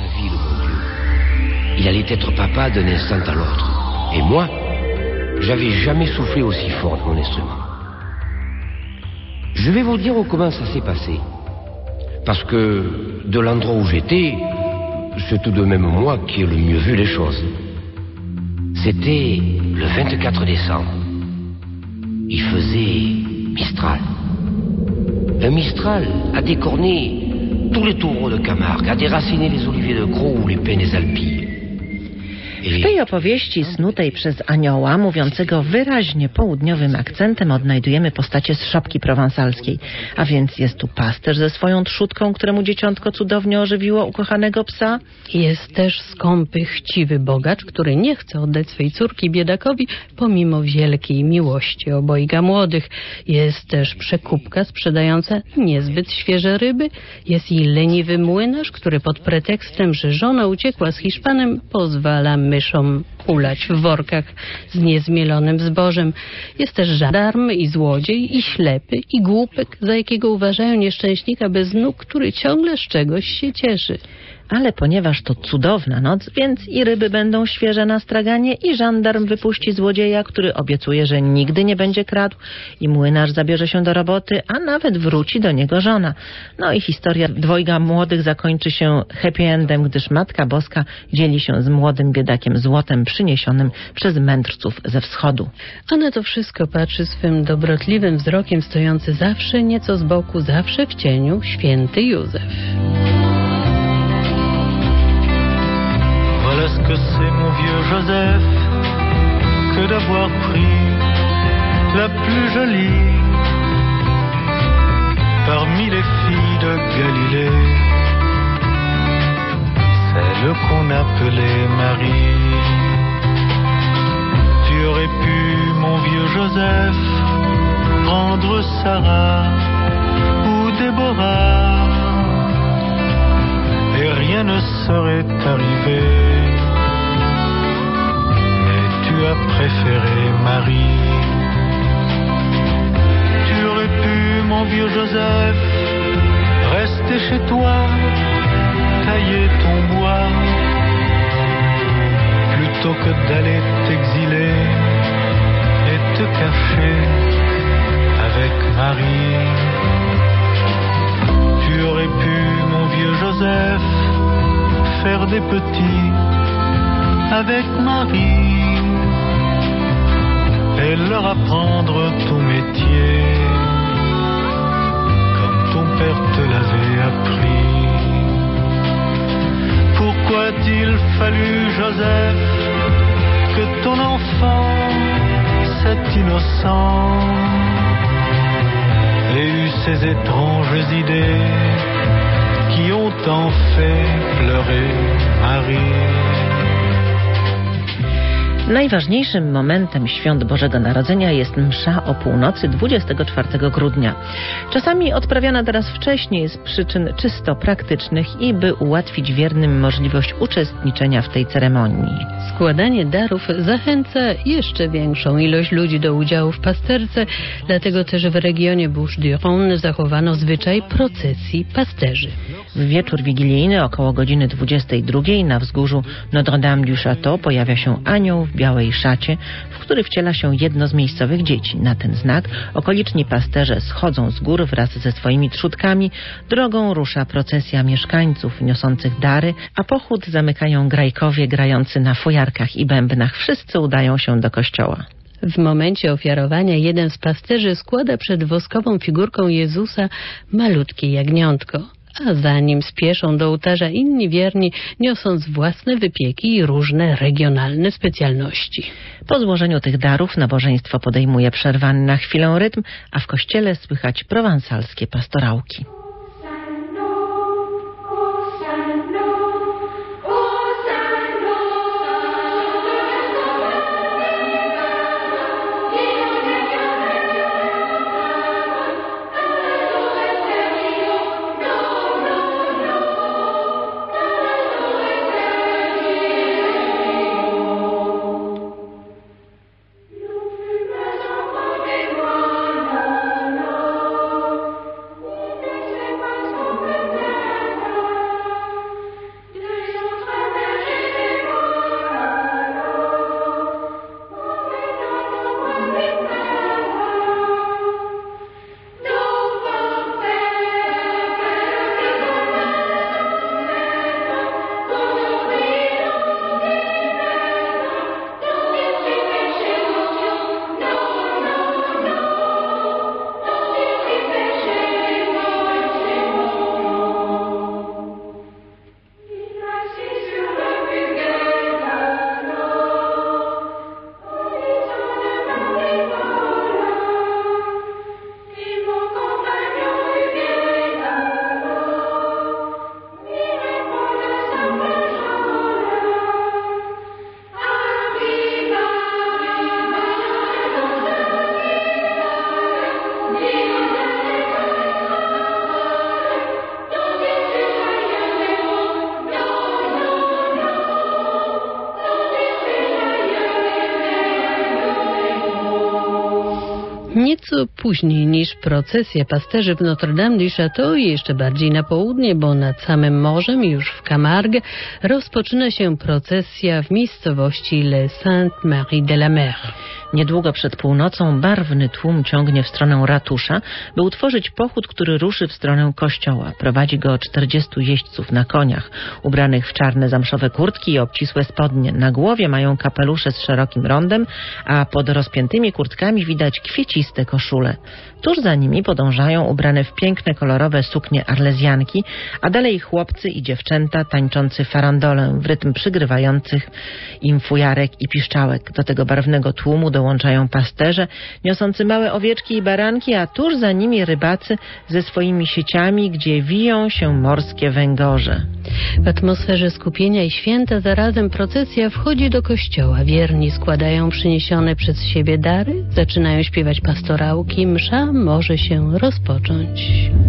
Il allait être papa d'un instant à l'autre. Et moi, j'avais jamais soufflé aussi fort de mon instrument. Je vais vous dire comment ça s'est passé. Parce que de l'endroit où j'étais, c'est tout de même moi qui ai le mieux vu les choses. C'était le vingt-quatre décembre. Il faisait Mistral. Un Mistral a décorné tous les taureaux de Camargue, a déraciné les oliviers de Gros ou les pins des Alpilles. W tej opowieści snutej przez anioła, mówiącego wyraźnie południowym akcentem, odnajdujemy postacie z szopki prowansalskiej. A więc jest tu pasterz ze swoją trzutką, któremu dzieciątko cudownie ożywiło ukochanego psa. Jest też skąpy, chciwy bogacz, który nie chce oddać swej córki biedakowi, pomimo wielkiej miłości obojga młodych. Jest też przekupka sprzedająca niezbyt świeże ryby. Jest i leniwy młynarz, który pod pretekstem, że żona uciekła z Hiszpanem, pozwala myszom ulać w workach z niezmielonym zbożem. Jest też żandarm i złodziej, i ślepy, i głupek, za jakiego uważają nieszczęśnika bez nóg, który ciągle z czegoś się cieszy. Ale ponieważ to cudowna noc, więc i ryby będą świeże na straganie, i żandarm wypuści złodzieja, który obiecuje, że nigdy nie będzie kradł, i młynarz zabierze się do roboty, a nawet wróci do niego żona. No i historia dwojga młodych zakończy się happy endem, gdyż Matka Boska dzieli się z młodym biedakiem złotem przyniesionym przez mędrców ze wschodu. A na to wszystko patrzy swym dobrotliwym wzrokiem stojący zawsze nieco z boku, zawsze w cieniu święty Józef. qu'est-ce que c'est, mon vieux Joseph, que d'avoir pris la plus jolie parmi les filles de Galilée, celle qu'on appelait Marie. Tu aurais pu, mon vieux Joseph, prendre Sarah ou Déborah, et rien ne serait arrivé. Mais tu as préféré Marie. Tu aurais pu, mon vieux Joseph, rester chez toi, tailler ton bois, plutôt que d'aller t'exiler et te cacher avec Marie. Tu aurais pu, mon vieux Joseph, faire des petits avec Marie et leur apprendre ton métier comme ton père te l'avait appris. Pourquoi a-t-il fallu, Joseph, que ton enfant, cet innocent, ait eu ces étranges idées qui ont tant fait pleurer Marie? Najważniejszym momentem świąt Bożego Narodzenia jest msza o północy dwudziestego czwartego grudnia. Czasami odprawiana teraz wcześniej z przyczyn czysto praktycznych i by ułatwić wiernym możliwość uczestniczenia w tej ceremonii. Składanie darów zachęca jeszcze większą ilość ludzi do udziału w pasterce, dlatego też w regionie Bouches-du-Rhône zachowano zwyczaj procesji pasterzy. W wieczór wigilijny około godziny dwudziestej drugiej na wzgórzu Notre-Dame-du-Château pojawia się anioł w białej szacie, w który wciela się jedno z miejscowych dzieci. Na ten znak okoliczni pasterze schodzą z gór wraz ze swoimi trzutkami. Drogą rusza procesja mieszkańców niosących dary, a pochód zamykają grajkowie grający na fujarkach i bębnach. Wszyscy udają się do kościoła. W momencie ofiarowania jeden z pasterzy składa przed woskową figurką Jezusa malutkie jagniątko, a za nim spieszą do ołtarza inni wierni, niosąc własne wypieki i różne regionalne specjalności. Po złożeniu tych darów nabożeństwo podejmuje przerwany na chwilę rytm, a w kościele słychać prowansalskie pastorałki. Nieco później niż procesja pasterzy w Notre-Dame-du-Château i jeszcze bardziej na południe, bo nad samym morzem, już w Camargue, rozpoczyna się procesja w miejscowości Le Sainte-Marie-de-la-Mer. Niedługo przed północą barwny tłum ciągnie w stronę ratusza, by utworzyć pochód, który ruszy w stronę kościoła. Prowadzi go czterdziestu jeźdźców na koniach, ubranych w czarne zamszowe kurtki i obcisłe spodnie. Na głowie mają kapelusze z szerokim rondem, a pod rozpiętymi kurtkami widać kwieciste koszule. koszule. Tuż za nimi podążają ubrane w piękne, kolorowe suknie arlezjanki, a dalej chłopcy i dziewczęta tańczący farandolę w rytm przygrywających im fujarek i piszczałek. Do tego barwnego tłumu dołączają pasterze niosący małe owieczki i baranki, a tuż za nimi rybacy ze swoimi sieciami, gdzie wiją się morskie węgorze. W atmosferze skupienia i święta zarazem procesja wchodzi do kościoła. Wierni składają przyniesione przez siebie dary, zaczynają śpiewać pastorałki, msza może się rozpocząć.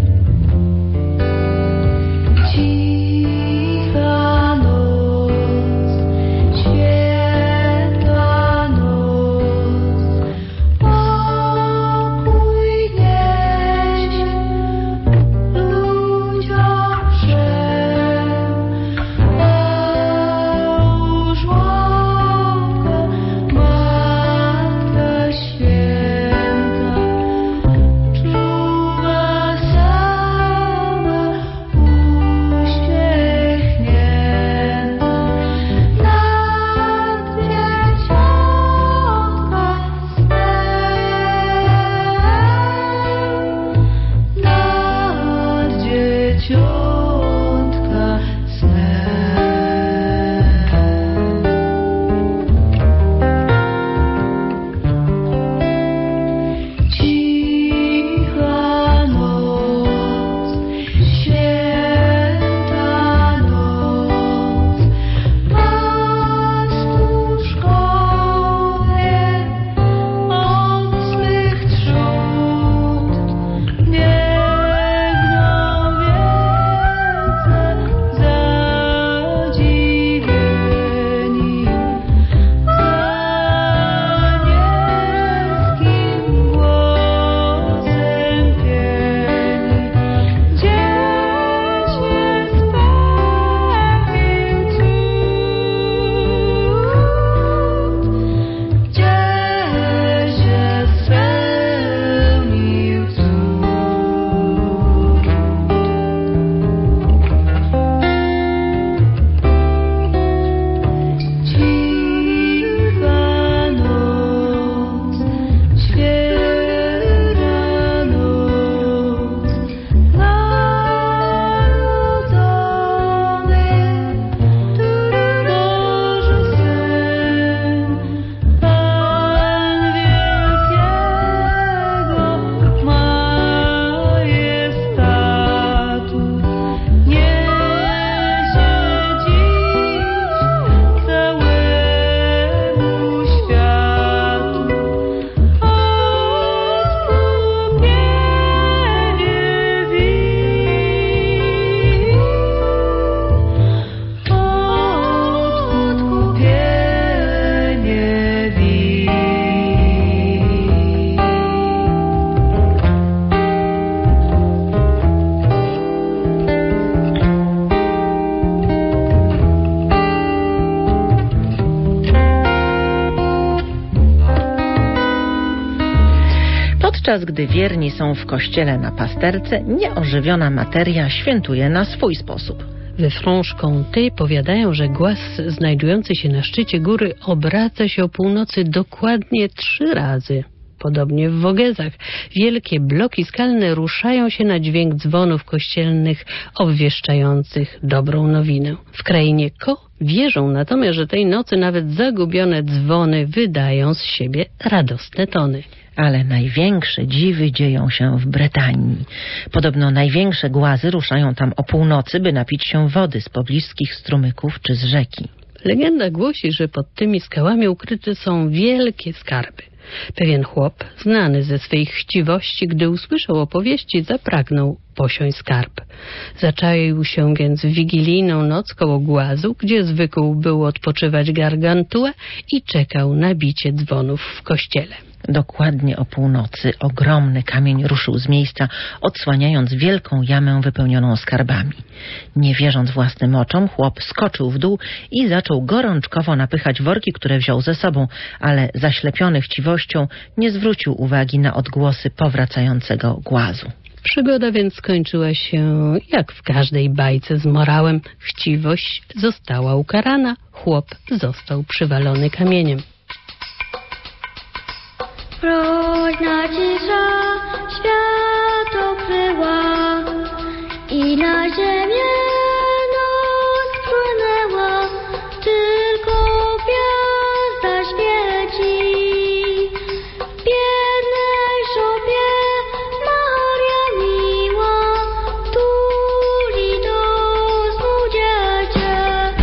Cicha noc, święta noc, pokój nieś ludziom wszem, połóż łapkę, Matka Święta, czuwa sama uśmiechnięta nad dzieciątka snem, nad dzieciątka snem. Cicha noc, święta noc, pastuszkowie od swych trzód biegną wiece zadziwieni, za niebieskim głosem pieni. Gdzieś jest pełnił cud, gdzieś jest pełnił cud. Cicha noc, święta noc, narodzony Boży Syn, Pan wielkiego majestatu, niesie dziś całemu światu odkupienie win, odkupienie win. Podczas gdy wierni są w kościele na pasterce, nieożywiona materia świętuje na swój sposób. We Franche-Comté powiadają, że głaz znajdujący się na szczycie góry obraca się o północy dokładnie trzy razy. Podobnie w Vogezach. Wielkie bloki skalne ruszają się na dźwięk dzwonów kościelnych obwieszczających dobrą nowinę. W krainie Ko wierzą natomiast, że tej nocy nawet zagubione dzwony wydają z siebie radosne tony. Ale największe dziwy dzieją się w Bretanii. Podobno największe głazy ruszają tam o północy, by napić się wody z pobliskich strumyków czy z rzeki. Legenda głosi, że pod tymi skałami ukryte są wielkie skarby. Pewien chłop, znany ze swej chciwości, gdy usłyszał opowieści, zapragnął posiąść skarb. Zaczaił się więc w wigilijną noc koło głazu, gdzie zwykł był odpoczywać Gargantua i czekał na bicie dzwonów w kościele. Dokładnie o północy ogromny kamień ruszył z miejsca, odsłaniając wielką jamę wypełnioną skarbami. Nie wierząc własnym oczom, chłop skoczył w dół i zaczął gorączkowo napychać worki, które wziął ze sobą, ale zaślepiony chciwością nie zwrócił uwagi na odgłosy powracającego głazu. Przygoda więc skończyła się jak w każdej bajce z morałem. Chciwość została ukarana, chłop został przywalony kamieniem. Pro Groźna cisza świat okryła i na ziemię noc płynęła, tylko gwiazda świeci. W biednej szopie Maria miła tuli do snu dziecię.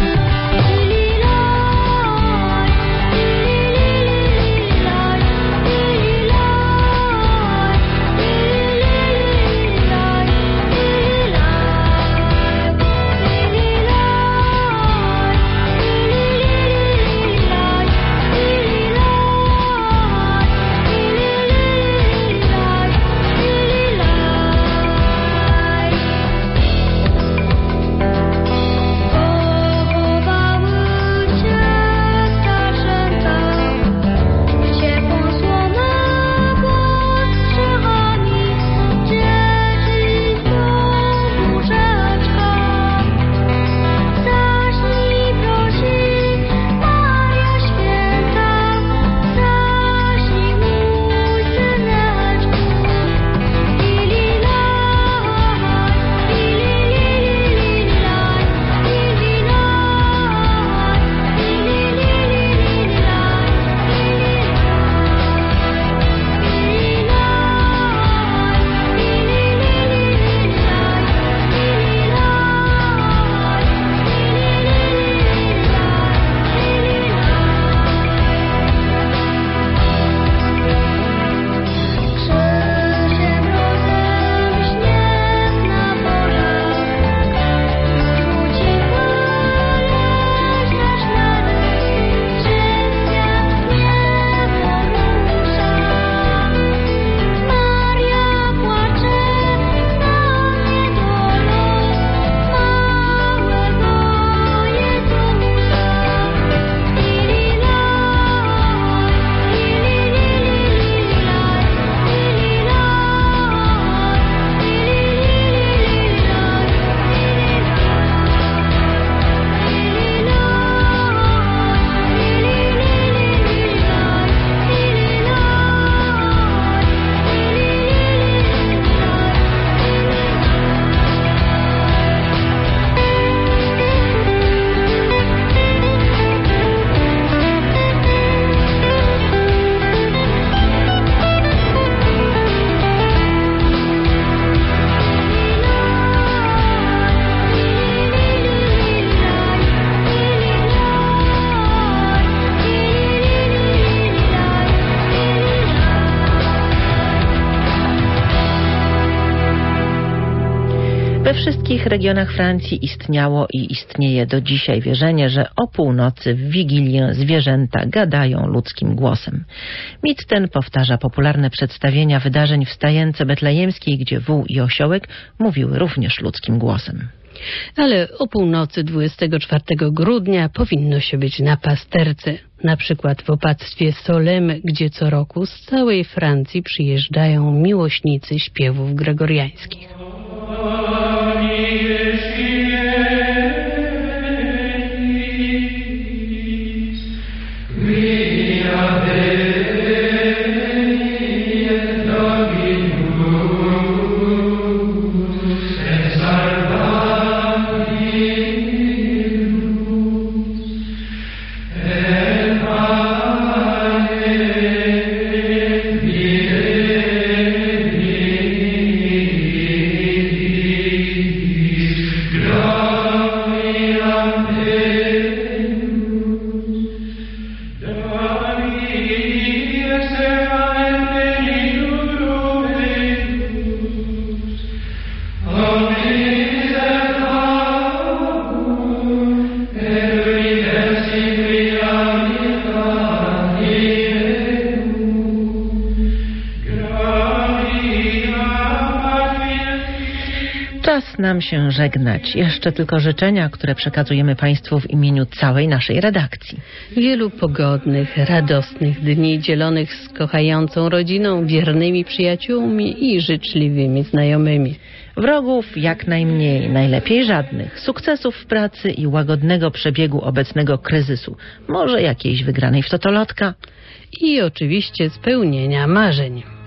We wszystkich regionach Francji istniało i istnieje do dzisiaj wierzenie, że o północy w Wigilię zwierzęta gadają ludzkim głosem. Mit ten powtarza popularne przedstawienia wydarzeń w stajence betlejemskiej, gdzie wół i osiołek mówiły również ludzkim głosem. Ale o północy dwudziestego czwartego grudnia powinno się być na pasterce. Na przykład w opactwie Solem, gdzie co roku z całej Francji przyjeżdżają miłośnicy śpiewów gregoriańskich. Czas nam się żegnać. Jeszcze tylko życzenia, które przekazujemy Państwu w imieniu całej naszej redakcji. Wielu pogodnych, radosnych dni dzielonych z kochającą rodziną, wiernymi przyjaciółmi i życzliwymi znajomymi. Wrogów jak najmniej, najlepiej żadnych. Sukcesów w pracy i łagodnego przebiegu obecnego kryzysu. Może jakiejś wygranej w totolotka? I oczywiście spełnienia marzeń.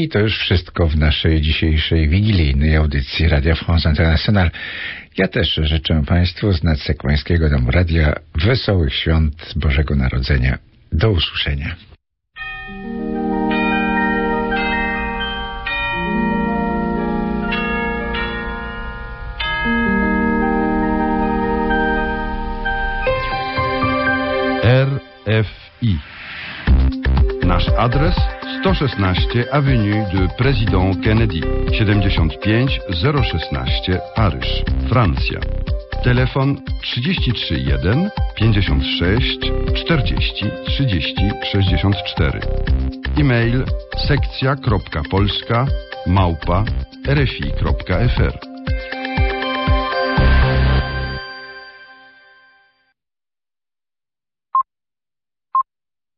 I to już wszystko w naszej dzisiejszej wigilijnej audycji Radio France International. Ja też życzę Państwu z Nadsekwańskiego Domu Radia wesołych świąt Bożego Narodzenia. Do usłyszenia. R F I. Nasz adres sto szesnaście Avenue de Président Kennedy, siedemdziesiąt pięć zero szesnaście Paryż, Francja. Telefon trzydzieści trzy jeden pięćdziesiąt sześć czterdzieści trzydzieści sześćdziesiąt cztery. E-mail sekcja kropka polska małpa r f i kropka f r.